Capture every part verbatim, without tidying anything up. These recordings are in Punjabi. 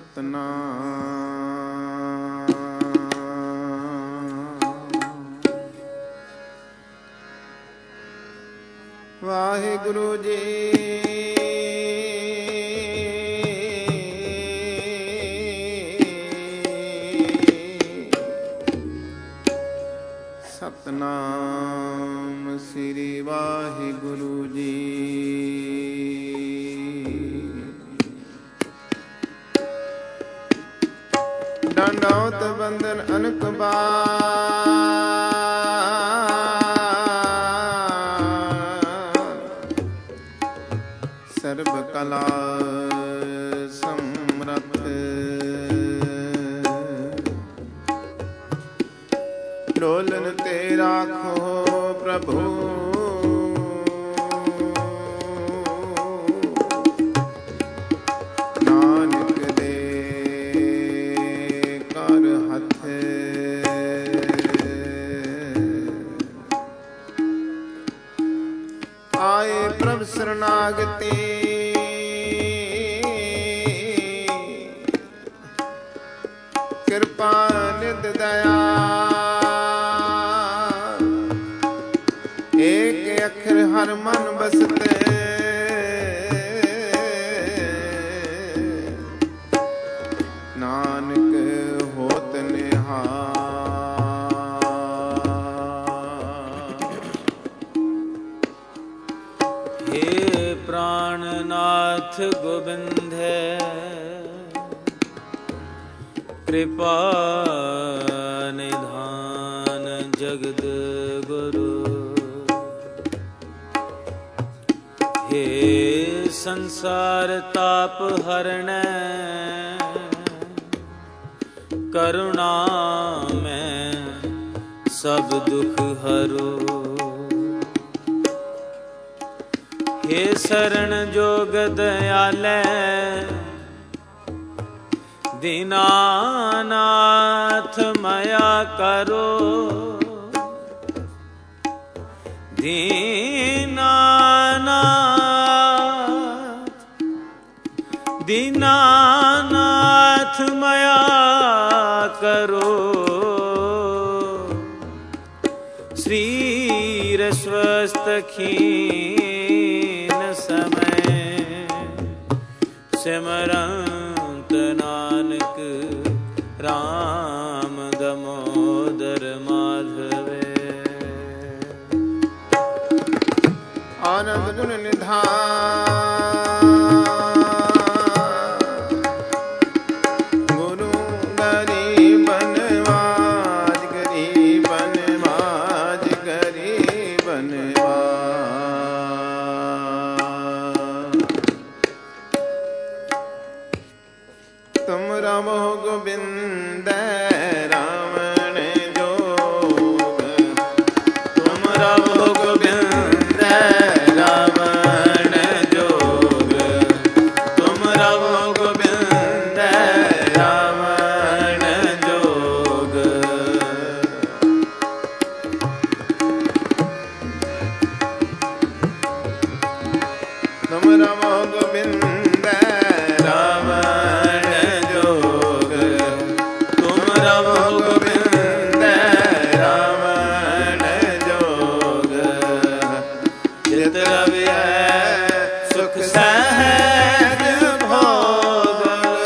ਸਤਨਾਮ ਵਾਹਿਗੁਰੂ ਜੀ। ਸਤਨਾਮ ਸ੍ਰੀ ਵਾਹਿਗੁਰੂ ਜੀ। ਡੰਡੌਤ ਬੰਦਨ ਅਨਕ ਬਾਰ ਸਰਬ ਕਲਾ ਸਮਰੱਥ ਡੋਲਨ ਤੇ ਰਾਖੋ ਪ੍ਰਭੂ ਨਾਨਕ ਦੇ ਕਰ ਹੱਥ ਆਏ ਪ੍ਰਭ ਸਰਨਾਗਤੀ ਕਿਰਪਾ ਨਿਧ ਦਇਆ ਏਕ ਅੱਖਰ ਹਰ ਮਨ ਬਸਤੇ ਨਾਨਕ ਹੋਤ ਨਿਹਾਲ। हे प्राणनाथ गोविंद कृपा निधान जगद गुरु। हे संसार ताप हरण करुणा में सब दुख हरो। हे शरण जोग दयालै दीनानाथ मया करो। दीनानाथ दीनानाथ मया करो। श्रीर स्वस्थ खीन समय सिमरंत नानक राम दमोदर माधवे। आनंद गुण निधान गुरु गरीबन माज गरीबन माज गरीबन तुम रमो गोविंद रावण जोग। तुम रमो गोविंद रावण जोग। तुम रमो गोविंद रावण जोग। तुम रमो गोविंद रावण जोग। तुम रमो गोविंद रावण जोग। चित रविया सुख सहज भोग।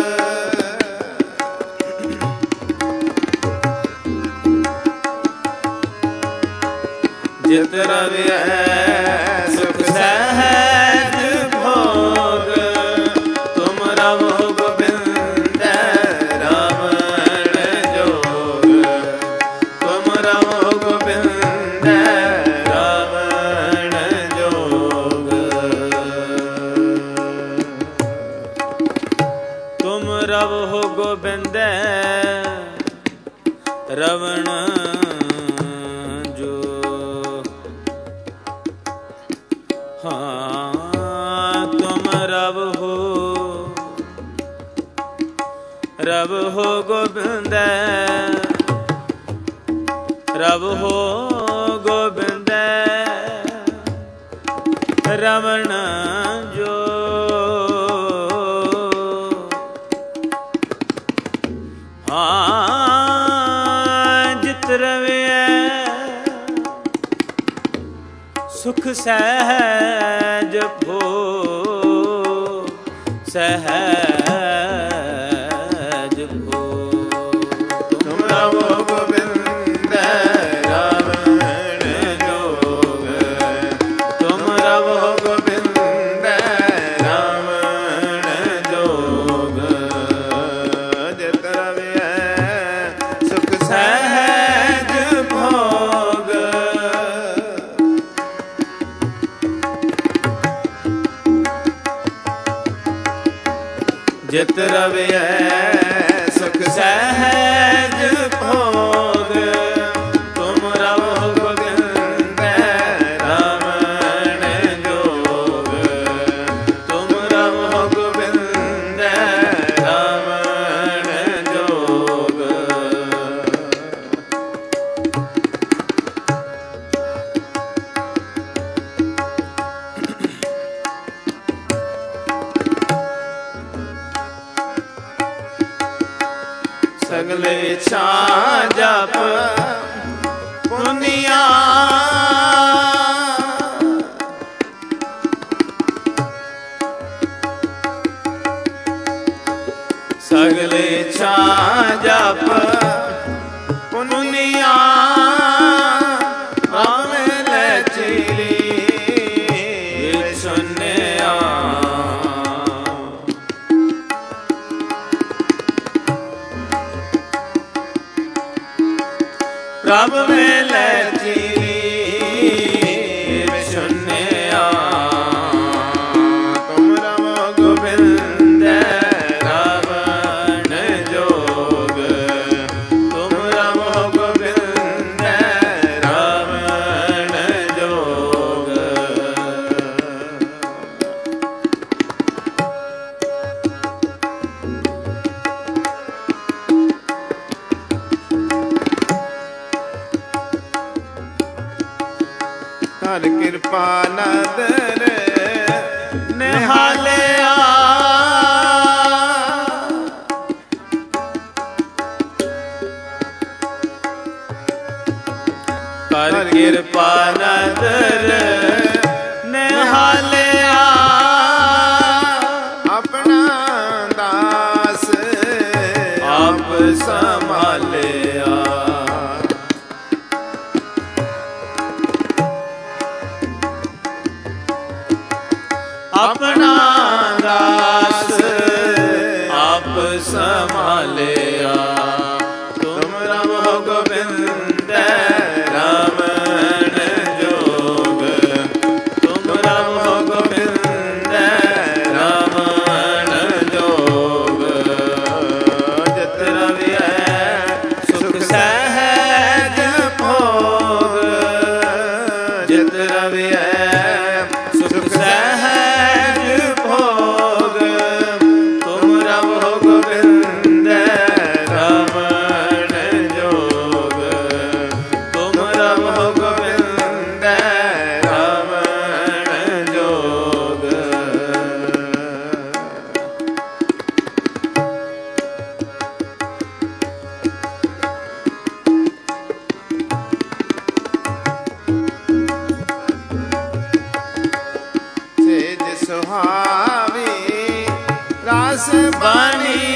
चित रविया सुख सहज भोग। तुम रमो गोविंद रावण जोग। तुम रमो गोविंद रावण जोग। तुम रवो गोविंद रवण जो। हाँ तुम रव हो रव हो गोविंद रव हो गोविंद रमण जो। ਹਾਂ ਜਿਤ ਰਵਿਐ ਸੁਖ ਸਹਿਜ ਭੋਗ ਸਹਿਜ ਭੋਗ ਤੁਮ ਰਵੋ ਗੋਬਿੰਦ ਰਾਵਣ ਜੋਗ ਤੁਮ ਰਵੋ ਗੋਬਿੰਦ ਰਾਵਣ ਜੋਗ ਜਿਤ ਰਵਿਐ ਸੁਖ ਸਹਿਜ ਭੋਗ ਜਿਤ ਰਵਿਐ ਸੁਖ ਸਹਿਜ ਭੋਗ ਤੁਮ ਰਵੋ ਗੋਬਿੰਦ ਰਾਵਣ ਜੋਗ ਤੁਮ ਰਵੋ ਗੋਬਿੰਦ ਰਾਵਣ ਜੋਗ ਸਗਲੇ ਛਾ ਜਪ ਪੁਨੀਆ ਸਗਲੇ ਛਾ ਜਪ ਪੁਨੀਆ ਆਵੇਂ ਲੈ ਚੀਰੀ ਸੁਨਿਆ ਪ੍ਰਭ ਮਿਲੈ ਚੀਰੀ ਸੁਨਿਆ ਤੁਮ ਰਵੋ ਗੋਬਿੰਦ ਰਾਵਣ ਜੋਗ ਤੁਮ ਰਵੋ ਗੋਬਿੰਦ ਰਾਵਣ ਜੋਗ ਹਰ ਕਿਰਪਾ ਨਦਰ ਨਿਹਾਲਿਆ ਕਰ ਕਿਰਪਾ ਨਦਰ ਨਿਹਾਲਿਆ ਆਪਣਾ ਦਾਸ ਆਪ ਸੰਭਾਲਿਆ ਆਪਣਾ ਦਾਸ ਆਪ ਸੰਭਾਲਿਆ ਤੁਮ ਰਵੋ ਗੋਬਿੰਦ ਰਾਵਣ ਜੋਗ ਤੁਮ ਰਵੋ ਗੋਬਿੰਦ ਰਾਵਣ ਜੋਗ ਜਿਤ ਰਵਿਐ ਸੁਖ ਸਹਿਜ ਭੋਗ ਜਿਤ ਰਵਿਐ ਸੁਖ ਸਹਿਜ ਭੋਗ ਤੁਮ ਰਵੋ ਗੋਬਿੰਦ ਰਾਵਣ ਜੋਗ ਤੁਮ ਰਵੋ ਗੋਬਿੰਦ ਰਾਵਣ ਜੋਗ ਸੇਜ ਸੁਹਾਵੀ ਰਾਸ ਬਾਣੀ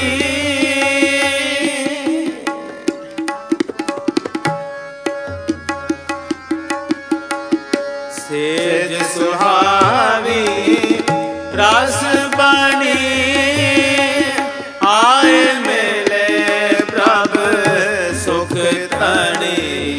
ਸੇਜ ਸੁਹਾਵੀ ਰਸ ਬਾਣੀ ਆਏ ਮਿਲੇ ਪ੍ਰਭ ਸੁਖ ਧਣੀ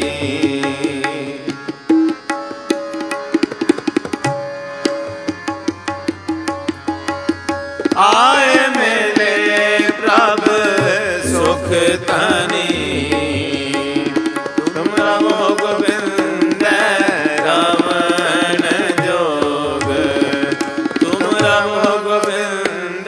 ਆਏ ਮਿਲੇ ਪ੍ਰਭ ਸੁਖ ਧਣੀ ਤੁਮ ਰਵੋ ਗੋਬਿੰਦ ਰਾਵਣ ਜੋਗ ਤੁਮ ਰਵੋ ਗੋਬਿੰਦ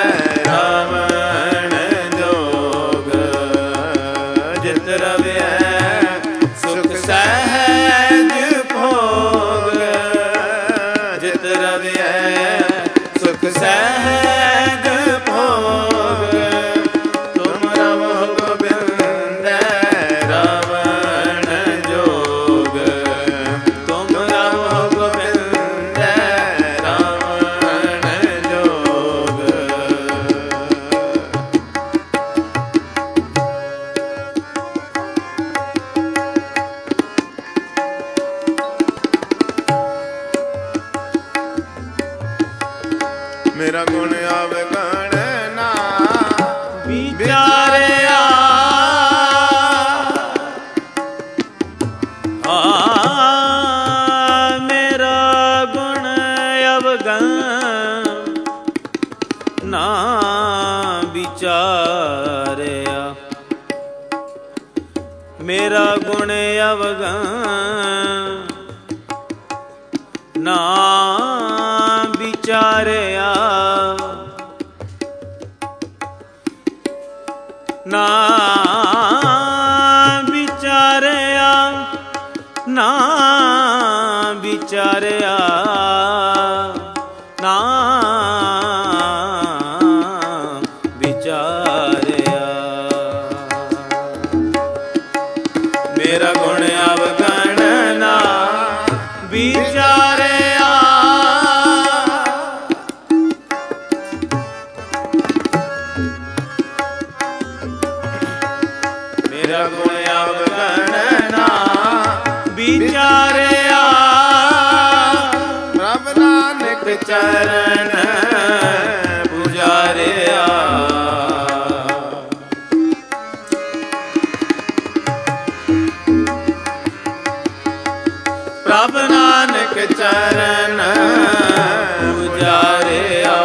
ਰਾਵਣ ਜੋਗ ਜਿਤ ਰਵਿਐ ਸੁਖ ਸਹਿਜ ਭੋਗ ਜਿਤ ਰਵਿਐ ਸੁਖ ਸਹਿਜ ਭੋਗ ਤੁਮ ਰਵੋ ਗੋਬਿੰਦ ਮੇਰਾ ਗੁਣ ਅਵਗਣ ਨਾ ਵਿਚਾਰਿਆ। ਆ ਮੇਰਾ ਗੁਣ ਅਵਗਣ ਨਾ ਵਿਚਾਰਿਆ। ਮੇਰਾ ਗੁਣ ਅਵਗਣ ਨਾ ਵਿਚਾਰਿਆ। ਨਾ ਵਿਚਾਰਿਆ ਨਾ ਵਿਚਾਰਿਆ ਨਾ ਵਿਚਾਰਿਆ। ਮੇਰਾ ਗੁਣ ਅਵਗਣ ਨਾ ਵਿਚਾਰਿਆ। ਮੇਰਾ ਗੁਣ ਅਵਗਣ ਨਾ ਵਿਚਾਰਿਆ। ਪ੍ਰਭ ਨਾਨਕ ਚਰਨ ਪੁਜਾਰਿਆ। ਪ੍ਰਭ ਨਾਨਕ ਚਰਨ ਪੁਜਾਰਿਆ।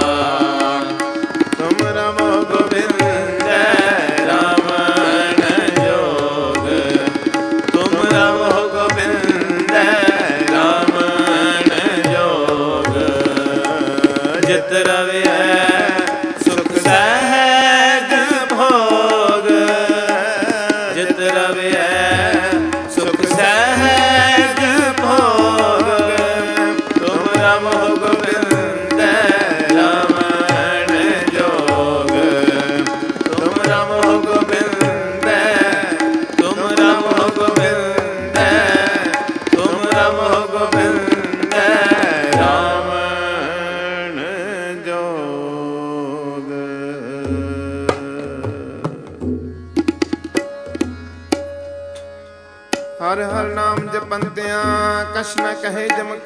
ਤੁਮ ਰਮੋ ਗੋਬਿੰਦ ਰਮਨ ਜੋਗ। ਤੁਮ ਰਮੋ ਗੋਬਿੰਦ ਰਮਨ ਜੋਗ। ਜਿਤ ਰਵਿਐ ਸੁਖ ਸਹਿਜ ਭੋਗ। ਜਿਤ ਰਵਿਐ ਸੁਖ ਸਹਿਜ ਭੋਗ। ਤੁਮ ਰਮੋ ਗੋਬਿੰਦ ਰਮਨ ਜੋਗ। ਤੁਮ ਰਮੋ ਗੋਬਿੰਦ ਤੁਮ ਰਮੋ ਗੋਬਿੰਦ ਤੁਮ ਰਮੋ ਗੋਬਿੰਦ ਰਾਮਣ ਜੋਗ। ਹਰ ਹਰ ਨਾਮ ਜਪੰਤਿਆਂ ਕਛ ਨ ਕਹੇ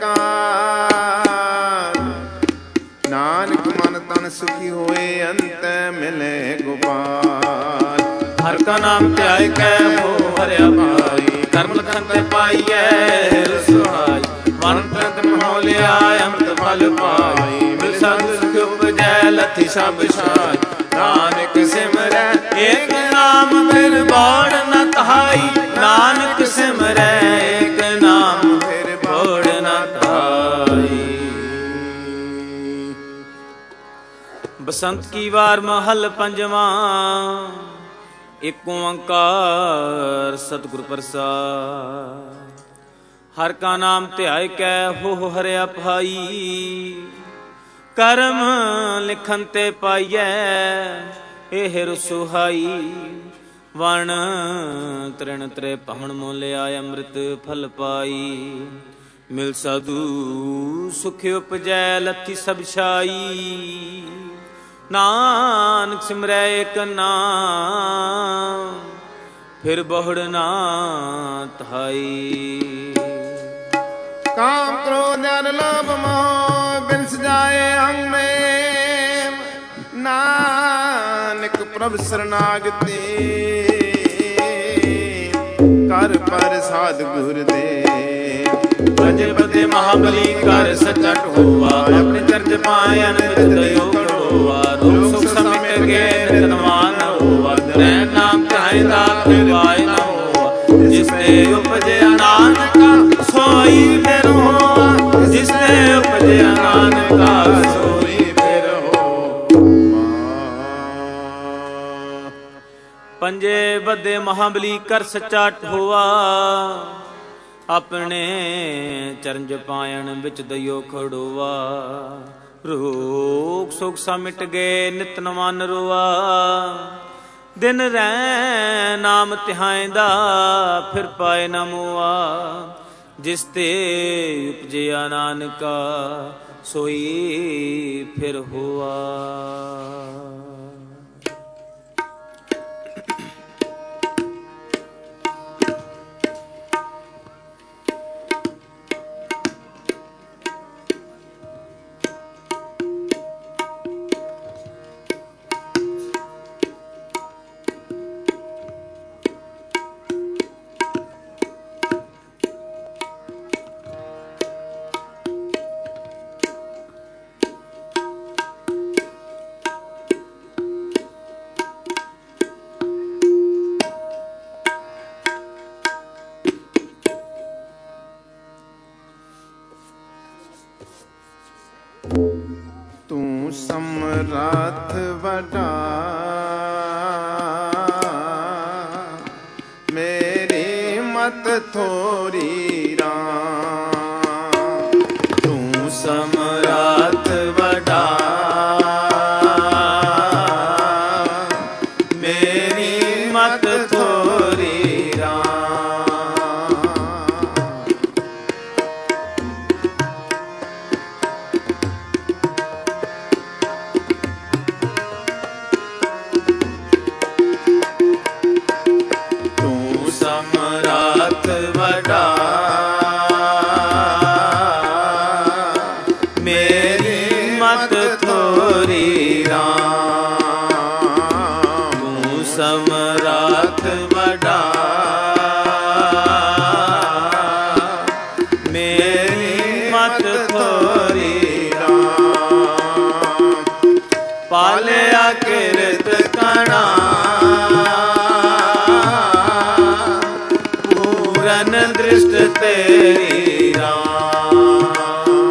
ਜਮਕਾਰ। ਨਾਨਕ ਮਨ ਤਨ ਸੁਖੀ ਹੋਏ ਅੰਤ ਮਿਲੇ ਗੋਪਾਲ। ਹਰ ਕਾ ਨਾਮ ਧਿਆਇ ਕੈ ਹੋ ਹਰਿਆ ਭਾਈ। ਕਰਮ ਲਖਨ ਤੇ ਪਾਈਐ ਰਸੋਈ। ਮਨ ਪ੍ਰਤ ਮੋਹ ਲਿਆ ਅੰਮ੍ਰਿਤ ਫਲ ਪਾਈ। ਮਿਲ ਸੰਗ ਸੁਖ ਉਪਜੈ ਲਥੀ ਸਭ ਸਾਈ। ਨਾਨਕ ਸਿਮਰੈ ਏਕ ਨਾਮ ਫਿਰ ਬਾੜ ਨ ਤਹਾਈ। ਨਾਨਕ ਸਿਮਰੈ ਏਕ ਨਾਮ ਫਿਰ ਬਾੜ ਨ ਤਹਾਈ। ਬਸੰਤ ਕੀ ਵਾਰ ਮਹਲ ਪੰਜਵਾਂ। ਏਕ ਓੰਕਾਰ ਸਤਿਗੁਰ ਪ੍ਰਸਾਦਿ। ਹਰ ਕਾ ਨਾਮ ਧਿਆਇ ਕੈ ਹੋ ਹਰਿਆ ਭਾਈ। ਕਰਮ ਲਿਖਨ ਤੇ ਪਾਈਐ ਇਹ ਰਸੋਹਾਈ। ਵਣ ਤ੍ਰਿਣ ਤ੍ਰੇ ਪਵਨ ਮੋਲਿਆ ਅੰਮ੍ਰਿਤ ਫਲ ਪਾਈ। ਮਿਲ ਸਾਧੂ ਸੁਖ ਉਪਜੈ ਲਥੀ ਸਭ ਛਾਈ। ਨਾਨਕ ਸਿਮਰੈ ਏਕ ਨਾਮ ਫਿਰ ਬਹੁੜ ਨਾ ਤਹਾਈ। ਕਾਮ ਕ੍ਰੋਧ ਅਨ ਲੋਭ ਮੋਹ ਬਿਨ ਸਜਾਏ ਅੰਗ ਮੇਂ। ਨਾਨਕ ਪ੍ਰਭ ਸਰਨਾਗਤੀ ਕਰ ਪ੍ਰਸਾਦ ਗੁਰ ਦੇ। ਭਜੇ ਬਦੇ ਮਹਾਬਲੀ ਕਰ ਸੱਚਾ ਢੋਆ। ਆਪਣੇ ਚਰਜ ਪਾਇਨ ਵਿੱਚ ਦਇਓ ਖੜੋਆ। ਰੋਗ ਸੁਖ ਸਮਿਟ ਗਏ ਨਿਤਨਵਾਨ ਹੋਆ। ਤੈ ਨਾਮ ਧਿਆਇ ਦਾ ਪਾਇ ਨਾ ਹੋਆ। ਜਿਸ ਤੇ ਉਪਜਿਆ ਨਾਨਕਾ ਸੋਈ ਫਿਰ ਹੋਆ। ਜਿਸ ਤੇ ਉਪਜਿਆ ਨਾਨਕਾ ਸੋਈ ਫਿਰ ਹੋਆ। ਪੰਜੇ ਬੱਦੇ ਮਹਾਬਲੀ ਕਰ ਸੱਚਾ ਢੋਆ। ਆਪਣੇ ਚਰਨ ਪਾਇਣ ਵਿੱਚ ਦਇਓ ਖੜੋਆ। ਰੋਗ ਸੁਖ ਸਾ ਮਿਟ ਗਏ ਨਿਤ ਨਵਾਨ ਰੋਆ। ਦਿਨ ਰਹਿ ਨਾਮ ਧਿਆਇਂਦਾ ਫਿਰ ਪਾਏ ਨਾ ਮੋਆ। ਜਿਸ ਤੇ ਉਪਜਿਆ ਨਾਨਕਾ ਸੋਈ ਫਿਰ ਹੋਆ। वडा मेरी मत थोरी राम तू समरात वडा मेरी मत थोरी समरात वडा मेरी मत थोरी राम तू समरात वडा मेरी मत थोरी राम पालिया किरत कणा दृष्ट तेरी राम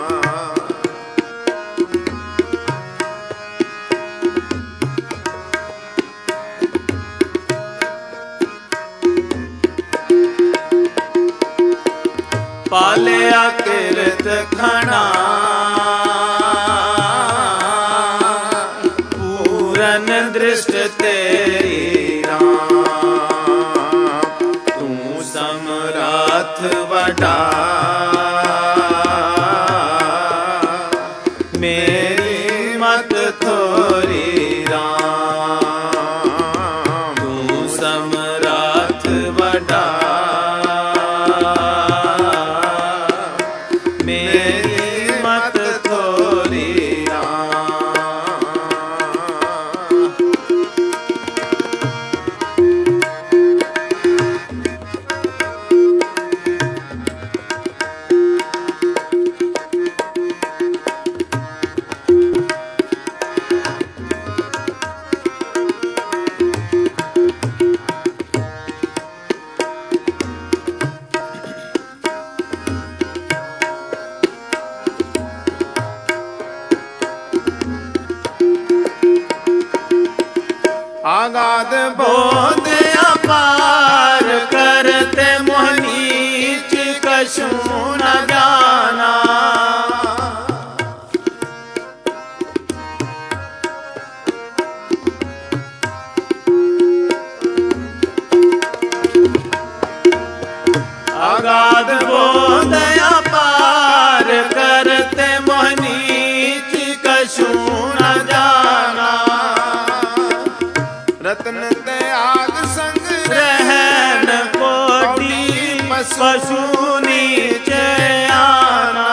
पालिया किरत खणा पूरन दृष्ट तेरी समरात वडा मेरी मत थोरी राम तू समरात वडा मेरी मत थोरी आगाध बोध अपार करते मोहनीच कछु न जाना अगाध बोध अपार करते मोहनीच कछु न जाना रत्न त्याग संग रहन कोटि पशु नीचे आना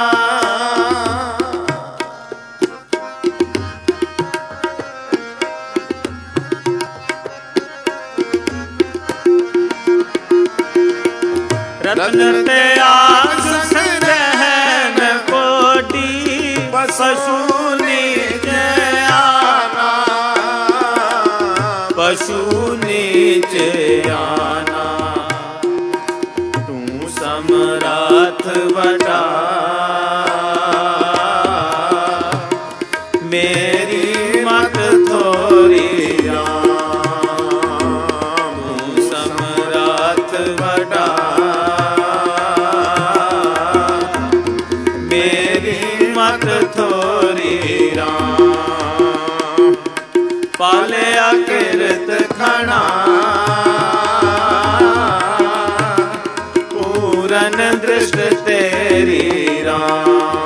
रत्न त्याग संग रहन कोटि पशु नीचे आना पशु नीचे आना तू समरात वडा मेरी मत थोरी राम तू समरात वडा मेरी मत थोरी राम पालिया किरत खणा पूरन दृष्ट तेरी राम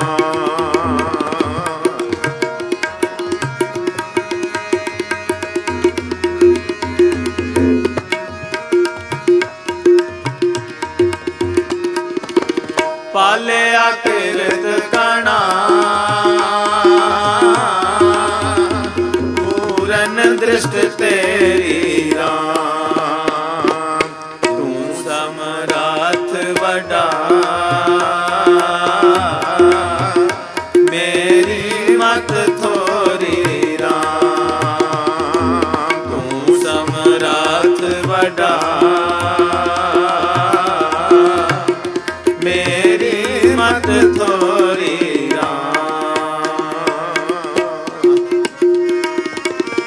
पालिया किरत कणा पूरन दृष्ट तेरी राम तू समरात वडा मेरी मत थोरी राम तू समरात वडा मेरी मत थोरी राम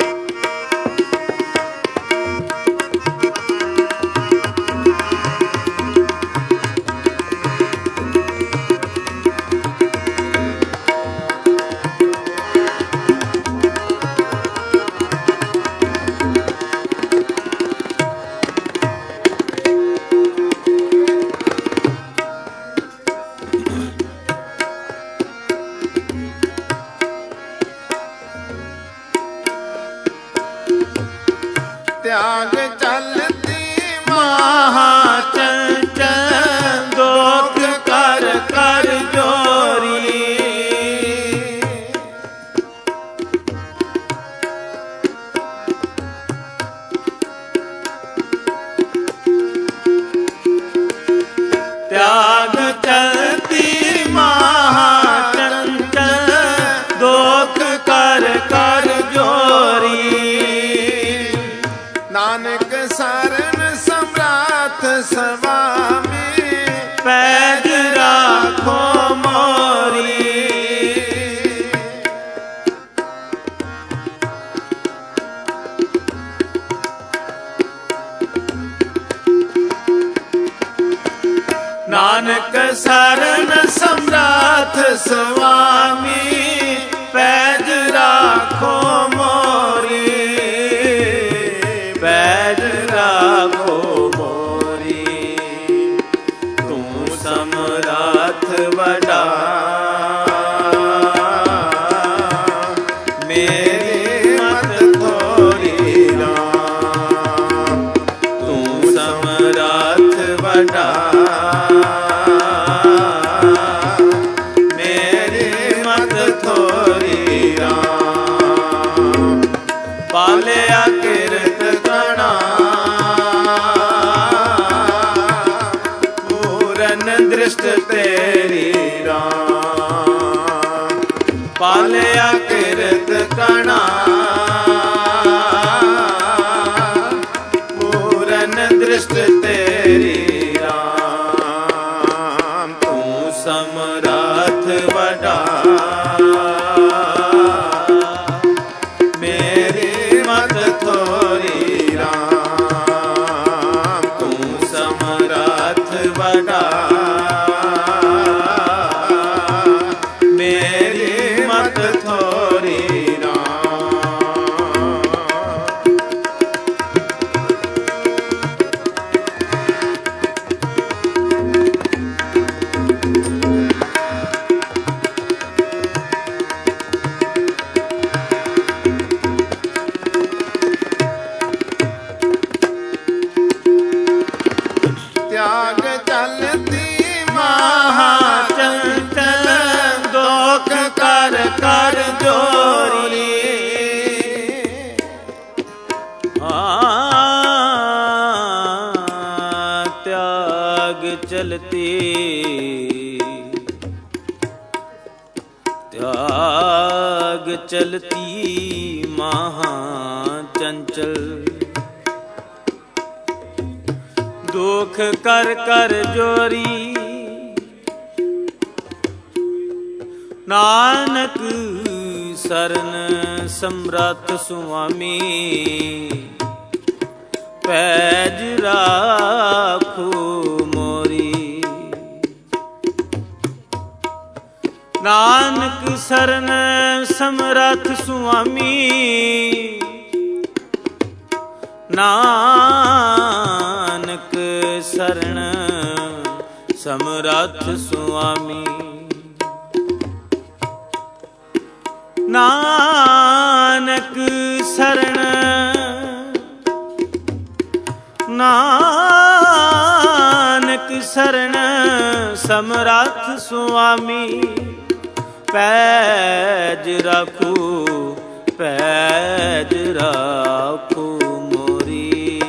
ਨਾਨਕ ਸਰਨ ਸਮਰਾਥ ਸੁਆਮੀ ਪੈਜ ਰਾਖੋ ਮੋਰੀ। ਨਾਨਕ ਸਰਨ ਸਮਰਾਥ ਸੁਆਮੀ ਪੈਜ ਰਾਖੋ ਮੋਰੀ। ਪੈਜ ਰਾਖੋ ਮੋਰੀ। ਤੂੰ ਸਮਰਾਥ ਵਡਾ ਮੇਰੀ ਮਤ ਥੋਰੀ ਰਾਮ। ਤੂੰ ਸਮਰਾਥ ਵਡਾ ਪਾਲਿਆ ਕਿਰਤ ਕਣਾ ਪੂਰਨ ਦ੍ਰਿਸ਼ਟ ਤੇਰੀ ਰਾਮ। ਪਾਲਿਆ ਕਿਰਤ ਕਣਾ ਪੂਰਨ ਦ੍ਰਿਸ਼ਟ ਤੇਰੀ ਰਾਮ। ਤੂੰ ਸਮਰਾਥ ਵਡਾ ਥੋਰੀ ਰਾਮ। ਤੂੰ ਸਮਰਾਥ ਵਡਾ ਮੇਰੀ ਮਤ ਥੋਰੀ ਰਾਮ। ਤਿਆਗ ਚਲਤੀ ਮਹਾ ਚੰਚਲ ਦੋਖ ਕਰ ਕਰ ਜੋਰੀ। ਹਾਂ ਤਿਆਗ ਚਲਤੀ ਤਿਆਗ ਚਲਤੀ ਮਹਾ ਚੰਚਲ ਦੁਖ ਕਰ ਕਰ ਜੋਰੀ। ਨਾਨਕ ਸਰਨ ਸਮਰੱਥ ਸੁਆਮੀ ਪੈਜ ਰਾਖੋ ਮੋਰੀ। ਨਾਨਕ ਸਰਨ ਸਮਰੱਥ ਸੁਆਮੀ ਨਾਨਕ ਸਰਣ ਸਮਰੱਥ ਸੁਆਮੀ। ਨਾਨਕ ਸਰਣ ਨਾਨਕ ਸਰਣ ਸਮਰੱਥ ਸੁਆਮੀ ਪੈਜ ਰਾਖੋ ਪੈਜ ਰਾਖੋ ਮੋਰੀ।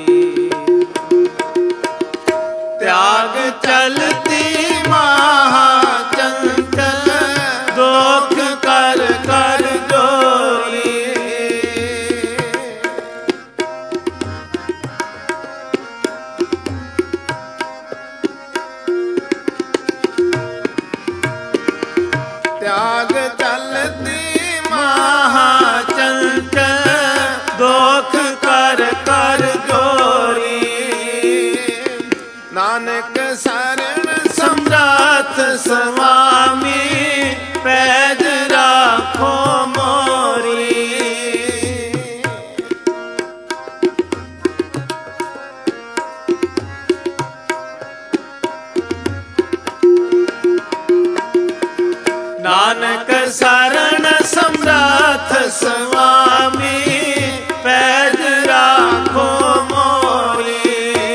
ਤਿਆਗ ਚਲਤੀ ਮਹਾ ਚੰਚਲ ਦੋਖ ਕਰ ਕਰ ਜੋਰੀ। ਤਿਆਗ ਚਲਤੀ ਮਹਾ ਚੰਚਲ ਦੋਖ ਕਰ ਕਰ ਜੋਰੀ। ਨਾਨਕ ਸਰਨ ਸਮਰਾਥ ਸੁਆਮੀ ਪੈਜ ਰਾਖੋ ਮੋਰੀ। ਨਾਨਕ ਸਰਨ ਸਮਰਾਥ ਸੁਆਮੀ ਪੈਜ ਰਾਖੋ ਮੋਰੀ।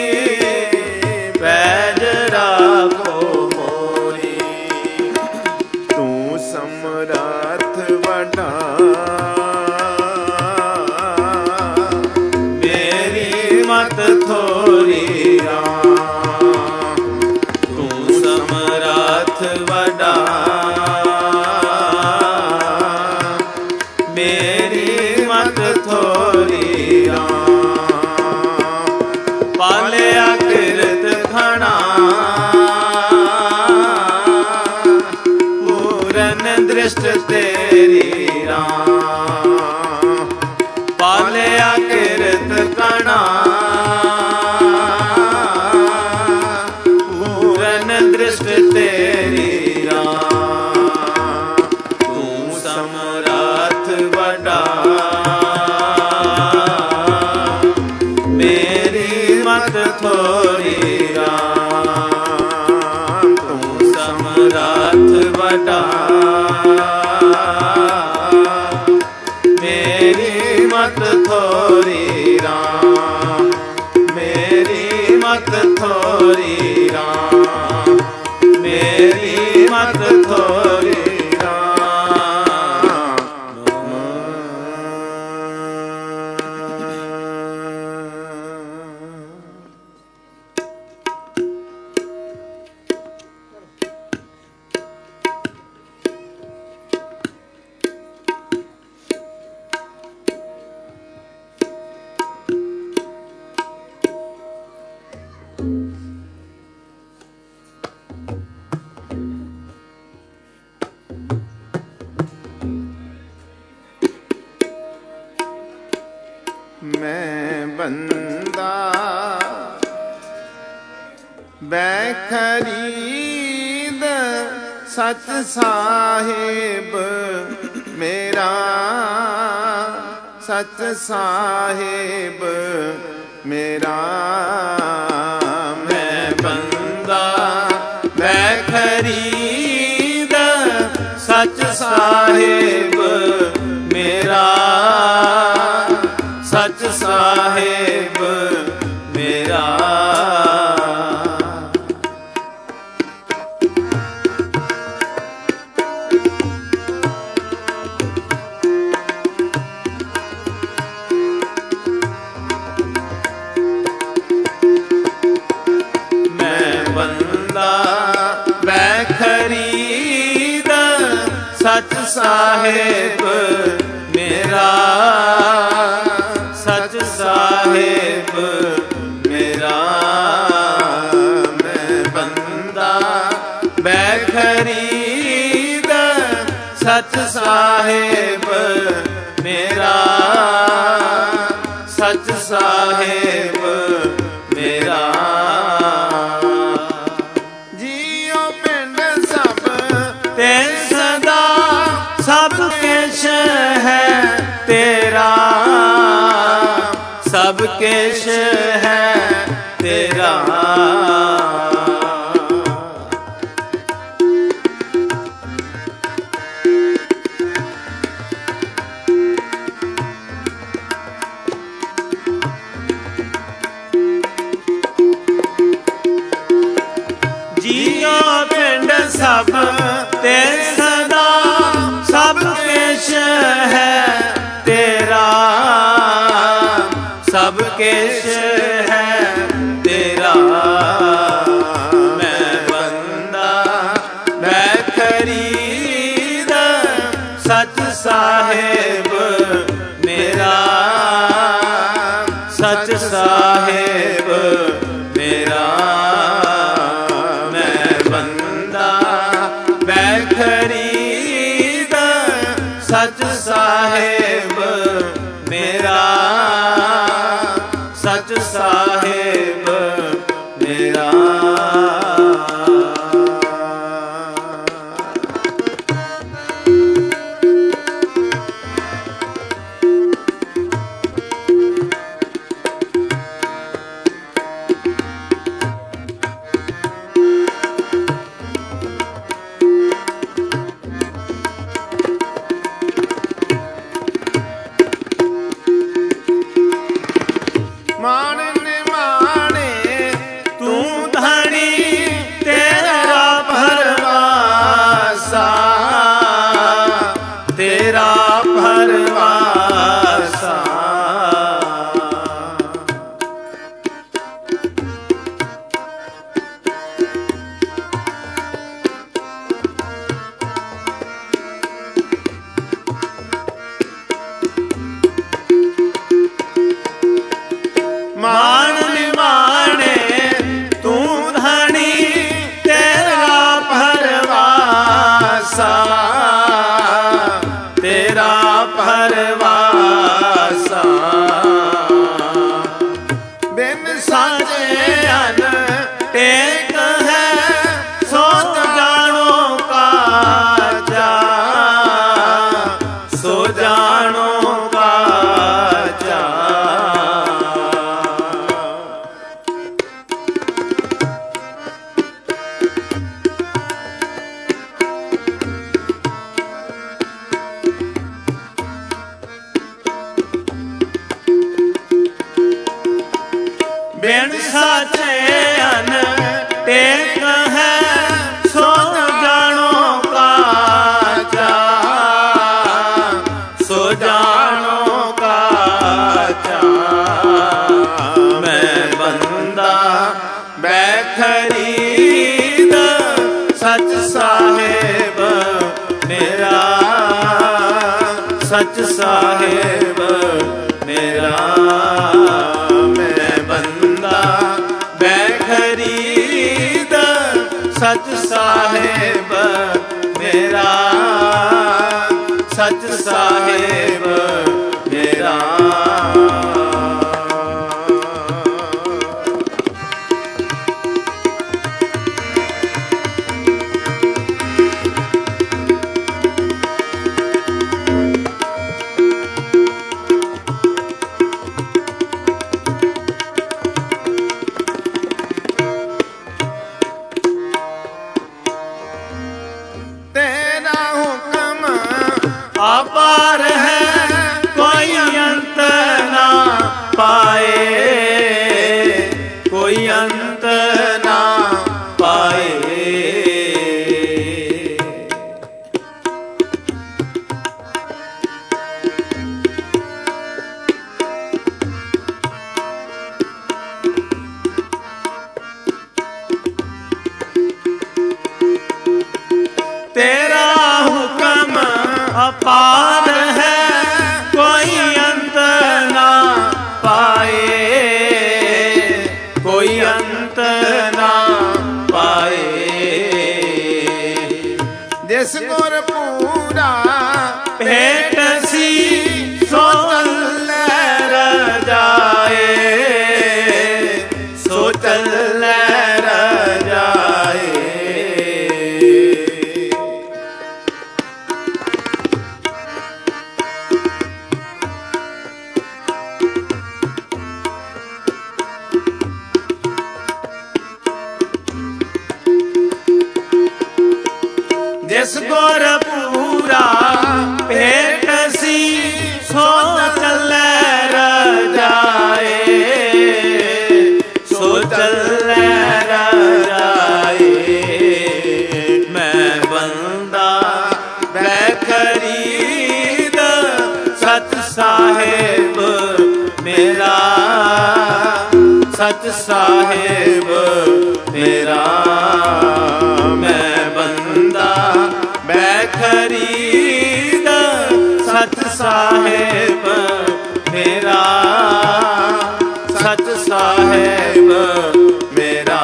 ਪੈਜ ਰਾਖੋ ਮੋਰੀ। ਤੂੰ ਸਮਰਾਥ ਵਡਾ ਮੇਰੀ ਮਤ ਥੋਰੀ ਰਾਮ। ਤੂੰ ਸਮਰਾਥ ਵਡਾ ਮੇਰੀ ਮਤ ਥੋਰੀ ਰਾਮ। ਮਤ ਥੋਰੀ ਰਾਮ, ਤੂੰ ਸਮਰੱਥ ਵੱਡਾ, ਮੇਰੀ ਮਤ ਥੋਰੀ ਰਾਮ, ਮੇਰੀ ਮਤ ਥੋਰੀ ਰਾਮ, ਮੇਰੀ ਮਤ ਥੋਰੀ ਮੈਂ ਬੰਦਾ ਬੈਖਰੀਦ ਸਚ ਸਾਹਿਬ ਮੇਰਾ, ਸਚ ਸਾਹਿਬ ਮੇਰਾ। ਮੈਂ ਬੰਦਾ ਬੈਖਰੀਦ ਸਚ ਸਾਹਿਬ ਮੇਰਾ, ਸਚ ਸਾਹਿਬ ਮੇਰਾ। ਮੈਂ ਬੰਦਾ ਬੈਖਰੀਦ ਸਚ ਸਾਹਿਬ ਮੇਰਾ, ਸਚ ਸਾਹਿਬ ਮੇਰਾ। ਮੈਂ ਬੰਦਾ ਬੈਖਰੀਦ ਸਚ ਸਾਹਿਬ ਮੇਰਾ, ਸਚ ਸਾਹਿਬ ਮੇਰਾ। ਜੀਉ ਪਿੰਡ ਸਭ ਤੇ ਸਦਾ ਸਭ ਕਿਛ ਹੈ ਤੇਰਾ, ਸਭ ਕਿਛ ਹੈ ਤੇਰਾ। ਜੀਉ ਪਿੰਡ ਸਭ ਤੇ ਸਦਾ ਸਭ ਕਿਛ ਹੈ ਤੇਰਾ, ਸਭ ਕਿਛ ਹੈ ਤੇਰਾ। ਮੈਂ ਬੰਦਾ ਬੈਖਰੀਦ ਸਚ ਸਾਹਿਬ ਮੇਰਾ, ਸਚ ਸਾਹਿਬ ਮੇਰਾ। ਮੈਂ ਬੰਦਾ ਬੈਖਰੀਦ ਸਚ ਸਾਹਿਬ ਮੇਰਾ, ਸਚ ਸਾਹਿਬ ਮੇਰਾ। ਮਾਣ ਨਿਮਾਣੇ ਤੂੰ ਧਣੀ ਤੇਰਾ ਭਰਵਾਸਾ, ਤੇਰਾ ਭਰਵਾਸਾ। ਮਾਣ ਨਿਮਾਣੇ ਤੂੰ ਧਣੀ ਤੇਰਾ ਭਰਵਾਸਾ, ਤੇਰਾ ਭਰਵਾਸਾ। ਬਿਨ ਸਾਜੇ ਅਨ ਟੇਕ ਹੈ ਸੋਚ ਜਾਣੋ ਕਾਚਾ, ਸੋ ਜਾਣੋ ਕਾਚਾ। ਬਿਨ ਸਾਚੇ ਅਨ ਟੇਕ ਹੈ ਸੋ ਜਾਣੋ ਕਾਚਾ, ਸੋ ਜਾਣੋ ਕਾਚਾ। ਮੈਂ ਬੰਦਾ ਬੈਖਰੀਦ ਸਚ ਸਾਹਿਬ ਮੇਰਾ, ਸਚ ਸਾਹਿਬ ਮੇਰਾ। ਮੈਂ ਬੰਦਾ ਬੈਖਰੀਦ ਸਚ ਸਾਹਿਬ ਮੇਰਾ, ਸਚ ਸਾਹਿਬ ਮੇਰਾ। ਅਪਾਰ ਹੈ ਕੋਈ ਅੰਤ ਨਾ ਪਾਏ, ਕੋਈ ਅੰਤ ਨਾ ਪਾਏ। ਤੇਰਾ ਹੁਕਮ ਅਪਾਰ ਹੈ ਕੋਈ ਅੰਤ ਨਾ ਪਾਏ, ਕੋਈ ਅੰਤ ਨਾ ਪਾਏ। ਜਿਸ ਗੁਰ ਪੂਰਾ ਭੇਟ ਸੀ ਸੋ ਚੱਲੈ ਰਜਾਏ, ਸੋ ਚੱਲੈ ਰਜਾਏ। ਜਿਸ ਗੁਰ ਪੂਰਾ ਭੇਟ ਸੀ ਸੋ ਚੱਲੈ ਰਜਾਏ, ਸੋ ਚੱਲੈ ਰਜਾਏ। ਮੈਂ ਬੰਦਾ ਬੈਖਰੀਦ ਸਚ ਸਾਹਿਬ ਮੇਰਾ, ਸਚ ਸਾਹਿਬ ਮੇਰਾ। ਮੈਂ ਬੰਦਾ ਬੈਖਰੀਦ ਸਚ ਸਾਹਿਬ ਮੇਰਾ, ਸਚ ਸਾਹਿਬ ਮੇਰਾ।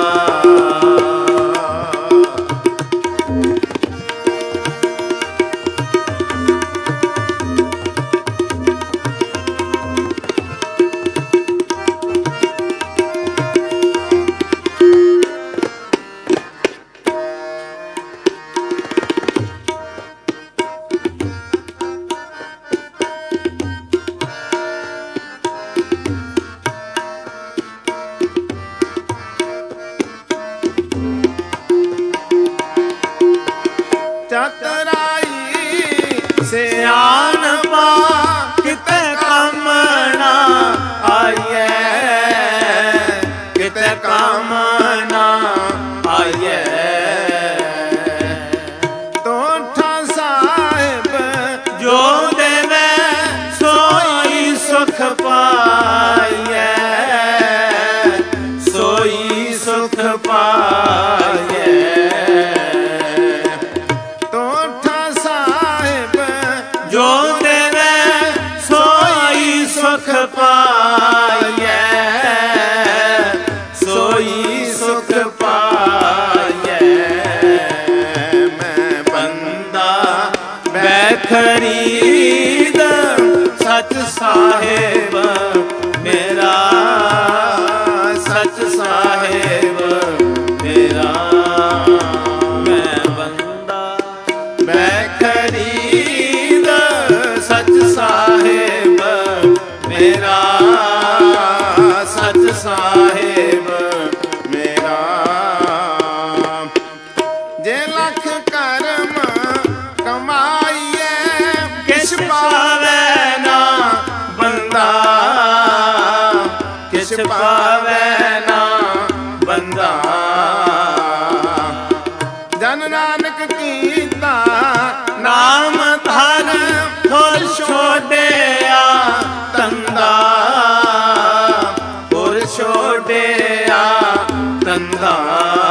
ਚਤਰਾਈ ਸਿਆਣਪਾ ਕਿਤੇ ਕੰਮ ਨਾ ਆਈਐ, ਕਿਤੇ ਕੰਮ ਨਾ ਆਈਐ। ਤੋਠਾ ਸਾਹਿਬ ਜੋ ਦੇਵੇ ਸੋਈ ਸੁਖ ਪਾਈਐ, ਸੋਈ ਸੁਖ ਪਾਈਐ। ਜੋ ਦੇਵੇ ਸੋਈ ਸੁਖ ਪਾਈਐ, ਸੋਈ ਸੁਖ ਪਾਈਐ। ਮੈਂ ਬੰਦਾ ਬੈਖਰੀਦ ਸਚ ਸਾਹਿਬ ਮੇਰਾ, ਸਚ ਸਾਹਿਬ ਮੇਰਾ। ਮੈਂ ਬੰਦਾ ਬੈਖਰੀਦ ਸਚ ਸਾਹਿਬ ਮੇਰਾ, ਸਚ ਸਾਹਿਬ ਮੇਰਾ। ਜੇ ਲੱਖ ਕਰਮ ਕਮਾਈਏ ਕਿਛ ਪਾਵੈ ਨਾ ਬੰਦਾ, ਕਿਛ ਪਾਵੈ ਨਾ ਬੰਦਾ। ਜਨ ਨਾਨਕ ਕੀਤਾ ਨਾਮ ਧਰ ਫੁਰ ਛੋੜਿਆ ਤੰਦਾ, ਫੁਰ ਛੋੜਿਆ ਤੰਦਾ।